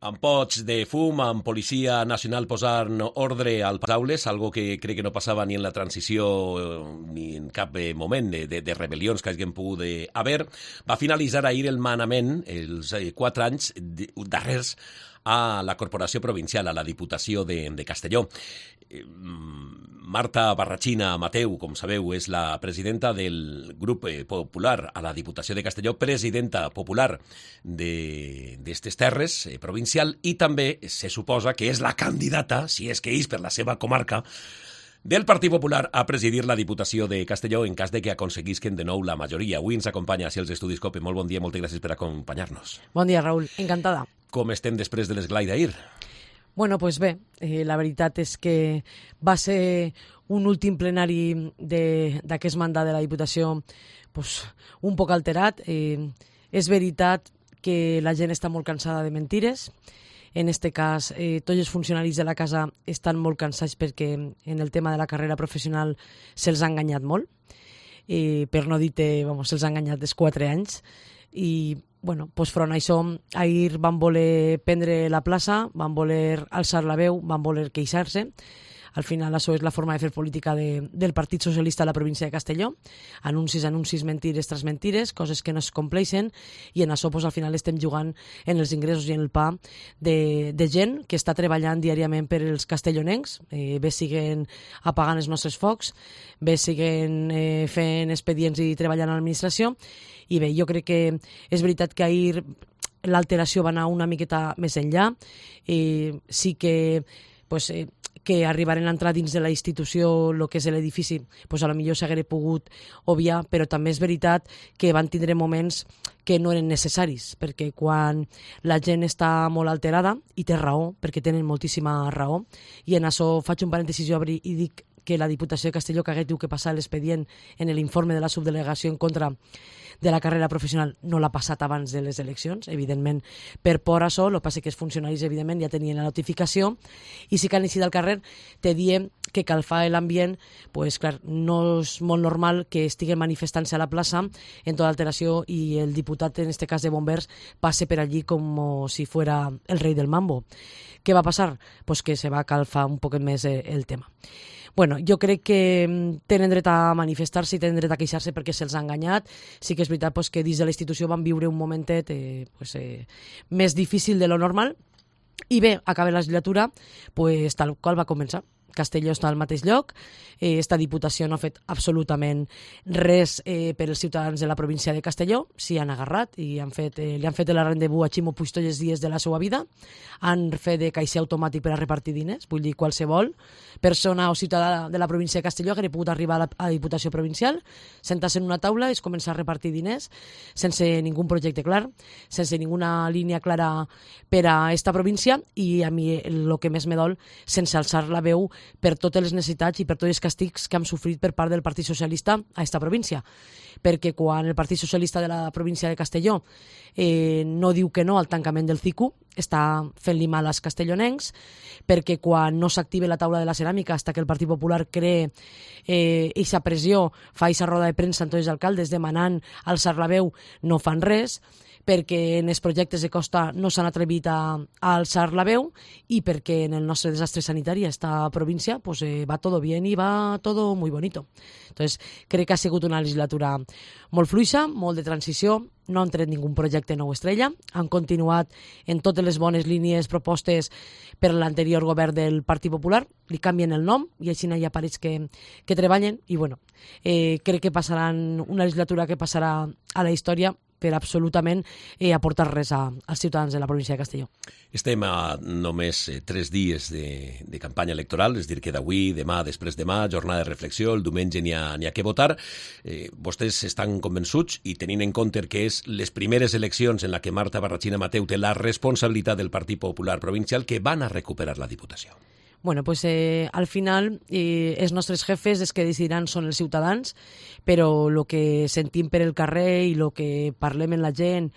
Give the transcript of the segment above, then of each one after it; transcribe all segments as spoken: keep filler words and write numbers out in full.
amb pots de fum, amb Policia Nacional posant ordre al aules, algo que crec que no passava ni en la transició ni en cap moment de, de, de rebel·lions que hagin pogut haver. Va finalitzar ahir el manament, els quatre anys darrers, a la Corporació Provincial, a la Diputació de, de Castelló. Marta Barrachina Mateu, com sabeu, és la presidenta del grup popular a la Diputació de Castelló, presidenta popular d'estes terres eh, provincial, i també se suposa que és la candidata, si és que és per la seva comarca, del Partit Popular a presidir la Diputació de Castelló en cas de que aconseguisquen de nou la majoria. Avui ens acompanya a els estudis COPE. Molt bon dia, moltes gràcies per acompanyar-nos. Bon dia, Raül. Encantada. Com estem després de l'esglai d'ahir? Bueno, doncs bé, eh, la veritat és que va ser un últim plenari d'aquest mandat de la Diputació pues, un poc alterat. Eh, és veritat que la gent està molt cansada de mentires. En aquest cas, eh, tots els funcionaris de la casa estan molt cansats perquè en el tema de la carrera professional se'ls ha enganyat molt. Eh, per no dir-te, vamos, se'ls ha enganyat des quatre anys. I bueno, pues front a això, ahir van voler prendre la plaça, van voler alçar la veu, van voler queixar-se. Al final, això és la forma de fer política de, del Partit Socialista a la província de Castelló. Anuncis, anuncis, mentires tras mentires, coses que no es compleixen, i en això pues, al final estem jugant en els ingressos i en el pa de, de gent que està treballant diàriament per als castellonencs, eh, bé siguen apagant els nostres focs, bé siguen eh, fent expedients i treballant a l'administració. I bé, jo crec que és veritat que ahir l'alteració va anar una miqueta més enllà. Eh, sí que, pues, eh, que arribaren a entrar dins de la institució, el que és l'edifici, pues, a lo millor s'hagués pogut obviar, però també és veritat que van tindre moments que no eren necessaris, perquè quan la gent està molt alterada, i té raó, perquè tenen moltíssima raó, i en això faig un parèntesi jo i dic que la Diputació de Castelló, que hagués diu que passar l'expedient en l'informe de la subdelegació en contra de la carrera professional, no l'ha passat abans de les eleccions, evidentment, per por a això. El que passa que els funcionaris, evidentment, ja tenien la notificació, i sí que han eixit al carrer, te diem que calfar l'ambient, pues, clar, no és molt normal que estiguen manifestant-se a la plaça en tota alteració i el diputat, en este cas de Bombers, passe per allí com si fuera el rei del mambo. Què va passar? Pues que se va calfar un poc més el tema. Bueno, jo crec que tenen dret a manifestar-se i tenen dret a queixar-se perquè se'ls ha enganyat. Sí que és veritat pues, que dins de la institució van viure un momentet eh, pues, eh, més difícil de lo normal, i bé, acaba la legislatura pues, tal qual va començar. Castelló està al mateix lloc, eh, esta Diputació no ha fet absolutament res eh, per als ciutadans de la província de Castelló, s'hi han agarrat i han fet, eh, li han fet el rendezvous a Ximo Puig tots els dies de la seva vida, han fet de caixer automàtic per a repartir diners, vull dir, qualsevol persona o ciutadà de la província de Castelló que hauria pogut arribar a la, a la Diputació Provincial, sentar-se en una taula i començar a repartir diners sense ningú projecte clar, sense ninguna línia clara per a esta província, i a mi el que més me dol, sense alçar la veu per totes les necessitats i per tots els castigs que hem sofrit per part del Partit Socialista a esta província. Perquè quan el Partit Socialista de la província de Castelló eh, no diu que no al tancament del C I C U, està fent-li mal als castellonencs, perquè quan no s'active la taula de la ceràmica fins que el Partit Popular cree eixa eh, pressió, fa eixa roda de premsa en tots els alcaldes demanant alçar la veu, no fan res, perquè en els projectes de costa no s'han atrevit a, a alçar la veu, i perquè en el nostre desastre sanitari a esta província pues, eh, va todo bien i va todo muy bonito. Entonces, crec que ha sigut una legislatura molt fluixa, molt de transició, no han tret ningú projecte nou estrella, han continuat en totes les bones línies propostes per l'anterior govern del Partit Popular, li canvien el nom i així hi ha parells que, que treballen, i bueno, eh, crec que passaran una legislatura que passarà a la història per absolutament eh, aportar res a, als ciutadans de la província de Castelló. Estem a només eh, tres dies de, de campanya electoral, és dir, que d'avui, demà, després demà, jornada de reflexió, el diumenge n'hi ha, n'hi ha que votar. Eh, vostès estan convençuts, i tenint en compte que és les primeres eleccions en la que Marta Barrachina Mateu té la responsabilitat del Partit Popular Provincial, que van a recuperar la Diputació. Bueno, pues eh, al final eh, els nostres jefes els que decidiran són els ciutadans, però el que sentim per el carrer i el que parlem amb la gent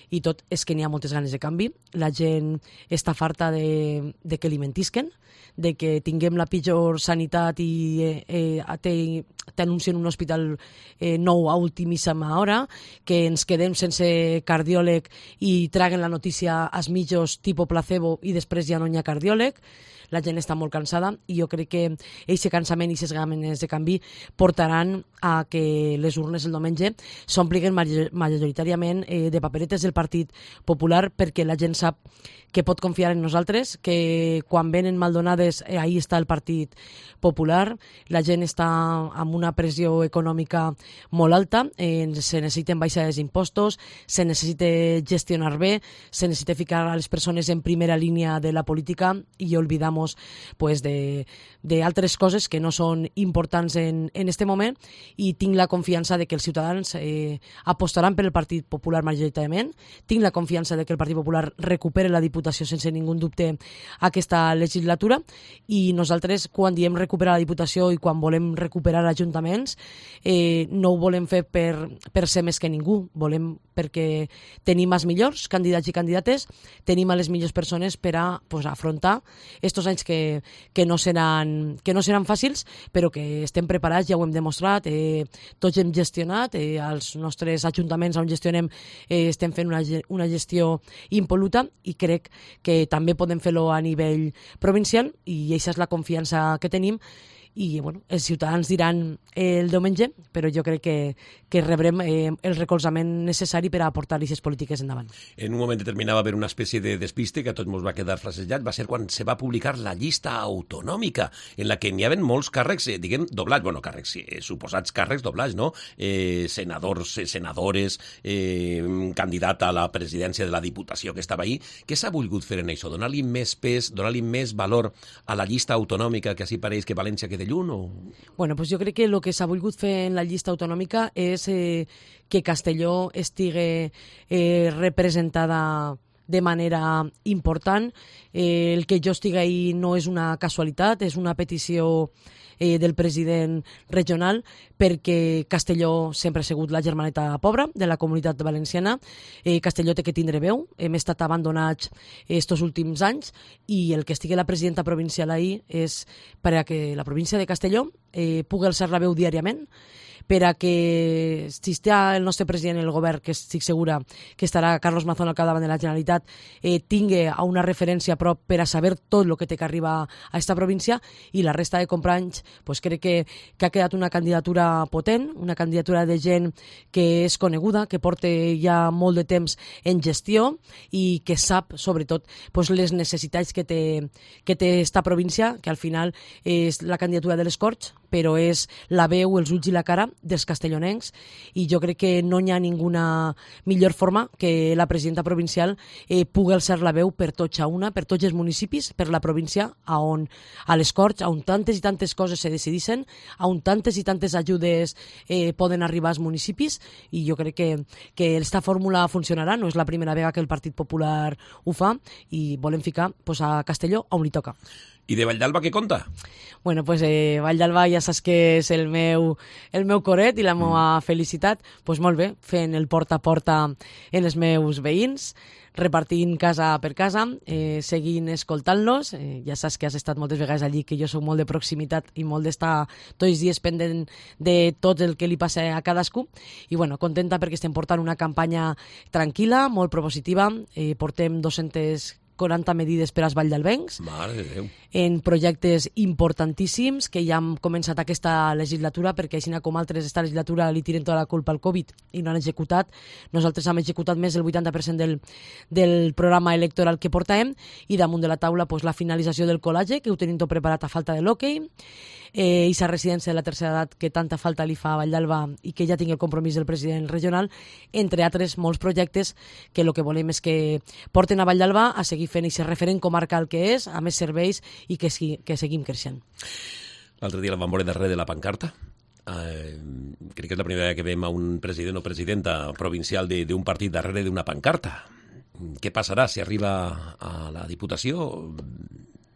i tot és que n'hi ha moltes ganes de canvi. La gent està farta de, de que li mentisquen, de que tinguem la pitjor sanitat i eh, eh, t'anuncien un hospital eh, nou a ultimíssima hora, que ens quedem sense cardiòleg i traguen la notícia als mitjos tipus placebo i després ja no hi ha cardiòleg. La gent està molt cansada i jo crec que aquest cansament i aquestes ganes de canvi portaran a que les urnes el diumenge s'ompliguin majoritàriament eh, de paperetes del Partit Popular, perquè la gent sap que pot confiar en nosaltres, que quan venen maldonades eh, ahí està el Partit Popular. La gent està amb una pressió econòmica molt alta, eh, se necessiten baixades d'impostos, se necessita gestionar bé, se necessita ficar a les persones en primera línia de la política i oblidamos pues, de, de altres coses que no són importants en, en este moment, i tinc la confiança de que els ciutadans eh, apostaran per el Partit Popular majoritàriament. Tinc la confiança de que el Partit Popular recupere la Diputació sense ningú dubte aquesta legislatura, i nosaltres quan diem recuperar la Diputació i quan volem recuperar ajuntaments eh, no ho volem fer per, per ser més que ningú, volem perquè tenim els millors candidats i candidates, tenim a les millors persones per a pues, afrontar estos anys que, que, no seran, que no seran fàcils, però que estem preparats, ja ho hem demostrat, eh, tots hem gestionat, eh, els nostres ajuntaments on gestionem eh, estem fent una, una gestió impol·luta, i crec que també podem fer-lo a nivell provincial, i aquesta és la confiança que tenim. I bueno, els ciutadans diran el diumenge, però jo crec que, que rebrem eh, el recolzament necessari per a portar aquestes polítiques endavant. En un moment determinat va haver una espècie de despiste que a tots ens va quedar frasejat, va ser quan se va publicar la llista autonòmica, en la que n'hi havia molts càrrecs, eh, diguem, doblats, bueno, càrrecs, eh, suposats càrrecs doblats, no? Eh, senadors, eh, senadores, eh, candidat a la presidència de la Diputació que estava ahí. Què s'ha volgut fer en això? Donar-li més pes, donar-li més valor a la llista autonòmica, que així pareix que València queda lluny, o...? Bueno, pues jo crec que el que s'ha volgut fer en la llista autonòmica és eh, que Castelló estigui eh, representada de manera important. Eh, el que jo estigui ahí no és una casualitat, és una petició eh, del president regional, perquè Castelló sempre ha sigut la germaneta pobra de la comunitat valenciana. Eh, Castelló té que tindre veu, hem estat abandonats estos últims anys, i el que estigui la presidenta provincial ahí és per a que la província de Castelló eh, pugui alçar la veu diàriament, per a que, si està el nostre president en el govern, que estic segura que estarà Carlos Mazón al capdavant de la Generalitat, eh, tingui una referència a prop per a saber tot el que té que arribar a aquesta província, i la resta de companys pues, crec que, que ha quedat una candidatura potent, una candidatura de gent que és coneguda, que porta ja molt de temps en gestió i que sap, sobretot, pues, les necessitats que té, que té esta província, que al final és la candidatura de les Corts, però és la veu, els ulls i la cara dels castellonencs, i jo crec que no hi ha ninguna millor forma que la presidenta provincial eh, pugui alçar la veu per tots a una, per tots els municipis, per la província, a on a les Corts, on tantes i tantes coses se decidissin, on tantes i tantes ajudes eh, poden arribar als municipis, i jo crec que, que aquesta fórmula funcionarà. No és la primera vegada que el Partit Popular ho fa, i volem ficar pues, a Castelló on li toca. I de Valldalba què conta? Bueno, pues eh, Valldalba ja saps que és el meu, el meu coret i la meva mm. felicitat. Pues molt bé, fent el porta a porta en els meus veïns, repartint casa per casa, eh, seguint escoltant-los. Eh, ja saps que has estat moltes vegades allí, que jo soc molt de proximitat i molt d'estar tots els dies pendent de tot el que li passa a cadascú. I bueno, contenta perquè estem portant una campanya tranquil·la, molt propositiva. Eh, portem dos-centes quaranta medides per als valldalbencs, Mare de Déu. En projectes importantíssims que ja han començat aquesta legislatura, perquè així com altres esta legislatura li tiren tota la culpa al Covid i no han executat. Nosaltres hem executat més del vuitanta per cent del, del programa electoral que portàvem, i damunt de la taula pues, la finalització del col·legi, que ho tenim tot preparat a falta de l'hoquei, eh, i sa residència de la tercera edat que tanta falta li fa a Valldalba i que ja tingui el compromís del president regional, entre altres molts projectes que el que volem és que porten a Valldalba a seguir fent i ser referent comarcal que és, a més serveis, i que, que seguim creixent. L'altre dia la vam veure darrere de la pancarta. Uh, crec que és la primera vegada que veiem a un president o presidenta provincial d'un partit darrere d'una pancarta. Què passarà si arriba a la Diputació?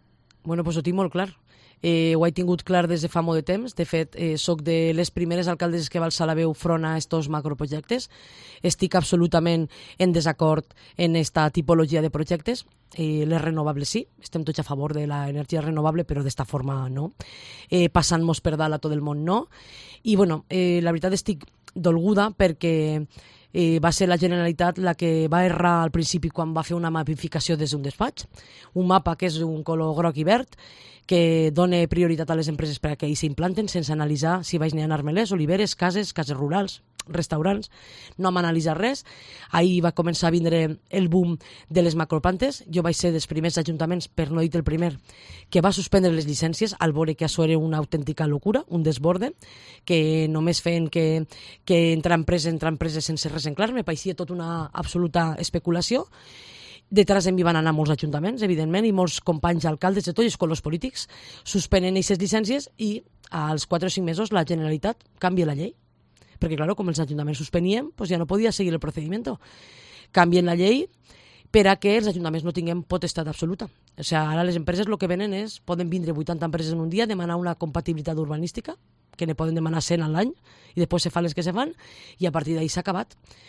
Bueno, pues ho tinc molt clar. Eh, ho he tingut clar des de fa molt de temps. De fet, eh, soc de les primeres alcaldes que va alçar la veu front a estos macroprojectes. Estic absolutament en desacord en esta tipologia de projectes. Eh, les renovables sí, estem tots a favor de l'energia renovable, però d'esta forma no. Eh, Passant-nos per dalt a tot el món no. I bueno, eh, la veritat estic dolguda perquè Eh, va ser la Generalitat la que va errar al principi quan va fer una mapificació des d'un despatx, un mapa que és un color groc i verd, que dona prioritat a les empreses per a que hi s'implanten sense analitzar si baix n'hi ha armelers, oliveres, cases, cases rurals, restaurants. No hem analitzat res. Ahir va començar a vindre el boom de les macroplantes. Jo vaig ser dels primers ajuntaments, per no dir el primer, que va suspendre les llicències al veure que això era una autèntica locura, un desborde, que només feien que, que entrar empreses, entrar empreses sense res en clar. Me pareixia tot una absoluta especulació. Detrás de mi van anar molts ajuntaments, evidentment, i molts companys alcaldes de tots els colors polítics suspenen aquestes llicències i als quatre o cinc mesos la Generalitat canvia la llei. Perquè, clar, com els ajuntaments suspenien, pues ja no podia seguir el procediment. Canvien la llei per a que els ajuntaments no tinguem potestat absoluta. O sigui, ara les empreses el que venen és, poden vindre vuitanta empreses en un dia, demanar una compatibilitat urbanística, que ne poden demanar cent a l'any, i després se fan les que se fan, i a partir d'ahir s'ha acabat.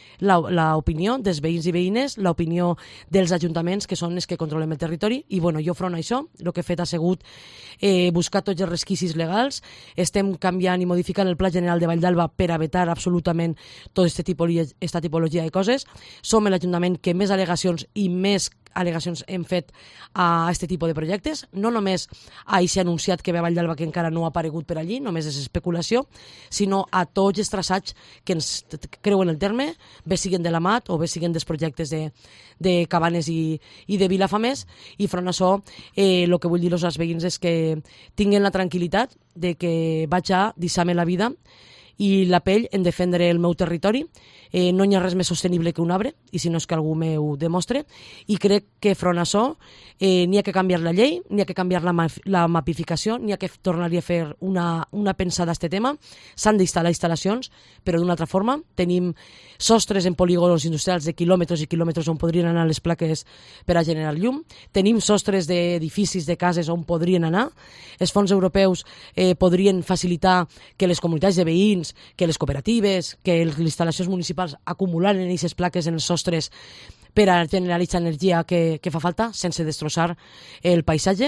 L'opinió dels veïns i veïnes, l'opinió dels ajuntaments, que són els que controlem el territori, i bueno, jo front a això, el que he fet ha sigut eh, buscar tots els resquicis legals, estem canviant i modificant el Pla General de Valldalba per a vetar absolutament tota aquesta tipologia, esta tipologia de coses. Som l'Ajuntament que més al·legacions i més al·legacions hem fet a aquest tipus de projectes. No només a aquest anunciat que ve a Valldalba, que encara no ha aparegut per allí, només és especulació, sinó a tots els traçats que ens creuen el terme, bé siguen de l'Amat o bé siguen dels projectes de, de Cabanes i, i de Vilafamés. I front a això, eh, el que vull dir als veïns és que tinguin la tranquil·litat de que vaig a deixar-me la vida i la pell en defendre el meu territori. Eh, no hi ha res més sostenible que un arbre, i si no és que algú m'ho demostre, i crec que front a això eh, n'hi ha que canviar la llei, n'hi ha que canviar la, ma la mapificació, n'hi ha que tornar-hi a fer una, una pensada a aquest tema. S'han d'instal·lar instal·lacions, però d'una altra forma. Tenim sostres en polígons industrials de quilòmetres i quilòmetres on podrien anar les plaques per a generar llum. Tenim sostres d'edificis, de cases on podrien anar. Els fons europeus eh, podrien facilitar que les comunitats de veïns, que les cooperatives, que les instal·lacions municipals acumulant en aquestes plaques en els sostres per a generar aquesta energia que, que fa falta, sense destrossar el paisatge.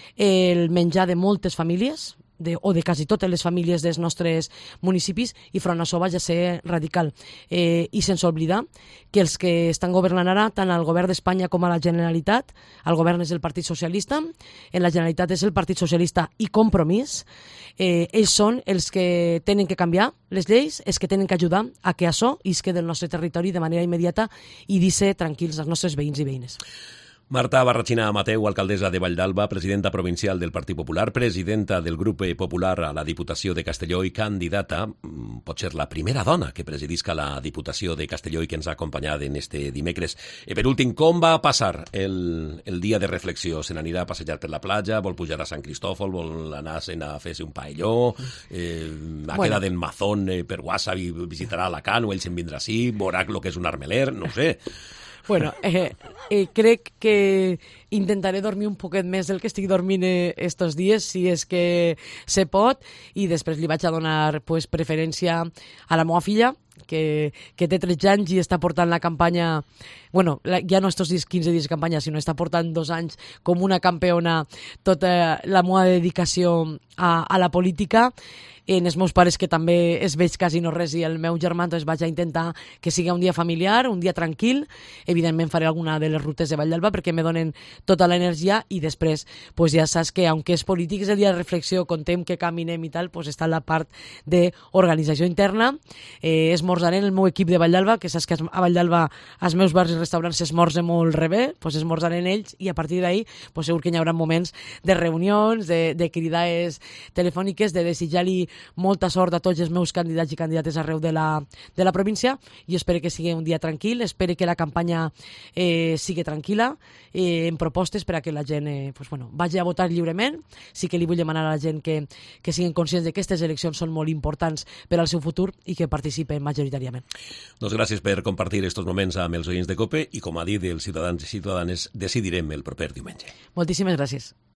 El menjar de moltes famílies, de, o de quasi totes les famílies dels nostres municipis, i front a això vaig a ser radical. Eh, I sense oblidar que els que estan governant ara, tant al govern d'Espanya com a la Generalitat, el govern és el Partit Socialista, en la Generalitat és el Partit Socialista i Compromís, eh, ells són els que tenen que canviar les lleis, els que tenen que ajudar a que això isque del nostre territori de manera immediata i deixe tranquils als nostres veïns i veïnes. Marta Barrachina Mateu, alcaldessa de Valldalba, presidenta provincial del Partit Popular, presidenta del Grup Popular a la Diputació de Castelló i candidata, pot ser la primera dona que presidisca la Diputació de Castelló i que ens ha acompanyat en este dimecres. I per últim, com va passar el, el dia de reflexió? Se n'anirà a passejar per la platja, vol pujar a Sant Cristòfol, vol anar a fer-se un paelló, eh, ha bueno. quedat en Mazón eh, per WhatsApp i visitarà Alacant, o ell se'n vindrà així, veurà el que és un armeler, no ho sé. Bueno, eh, eh, crec que intentaré dormir un poquet més del que estic dormint estos dies, si és que se pot, i després li vaig a donar pues, preferència a la meva filla, que, que té tretze anys i està portant la campanya, bueno, la, ja no estos quinze dies de campanya, sinó està portant dos anys com una campiona tota la meva dedicació a, a la política. En els meus pares, que també es veig quasi no res, i el meu germà, doncs vaig a intentar que sigui un dia familiar, un dia tranquil. Evidentment faré alguna de les rutes de Valldalba perquè me donen tota l'energia, i després pues ja saps que, aunque és polític, és el dia de reflexió, contem que caminem i tal, pues està la part d'organització interna. Eh, esmorzaré en el meu equip de Valldalba, que saps que a Valldalba als meus bars i restaurants s'esmorza molt rebé, pues esmorzaré en ells, i a partir d'ahir pues segur que hi haurà moments de reunions, de, de cridades telefòniques, de desitjar-li molta sort a tots els meus candidats i candidates arreu de la, de la província, i espero que sigui un dia tranquil, espero que la campanya eh, sigui tranquil·la, eh, en propostes per a que la gent eh, pues, bueno, vagi a votar lliurement. Sí que li vull demanar a la gent que, que siguin conscients de que aquestes eleccions són molt importants per al seu futur i que participen majoritàriament. Doncs gràcies per compartir estos moments amb els oients de COPE, i com ha dit els ciutadans i ciutadanes, decidirem el proper diumenge. Moltíssimes gràcies.